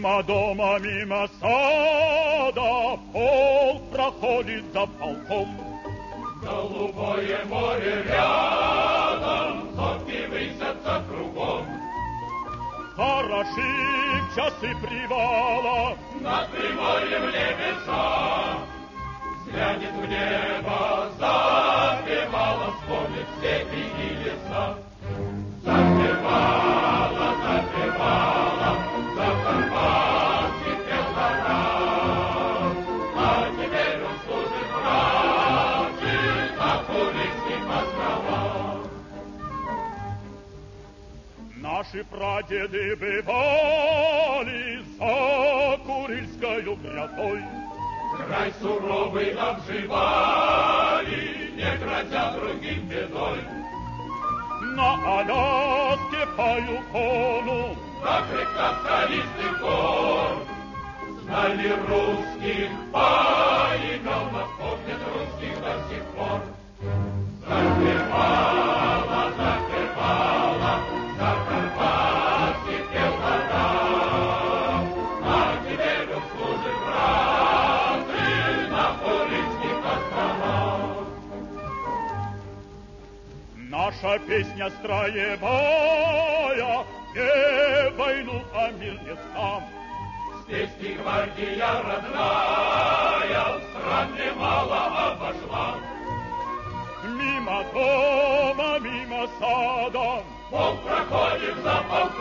Мимо дома, мимо сада, полк проходит за полком. Голубое море рядом, сопки высятся кругом. Хороши в часы привала, над приморьем небеса. Взглянет в небо, запевала, вспомнит степи и леса. Запевала, запевала, Закарпатский пел гора. А теперь он служит братьям на Курильских островах. Наши прадеды бывали за Курильскою грядой. Край суровый обживали, не грозя другим бедой. На Аляске по Юкону, на хребтах скалистых гор, знали русских по именам, помнят русских до сих пор. Запевала, запевала, Закарпатский пел гора. А теперь он служит братьям на Курильских островах. Наша песня строевая, не войну, а мир не сам. Здесь и гвардия родная, стран немало обошла. Мимо дома, мимо сада, полк проходит за полком.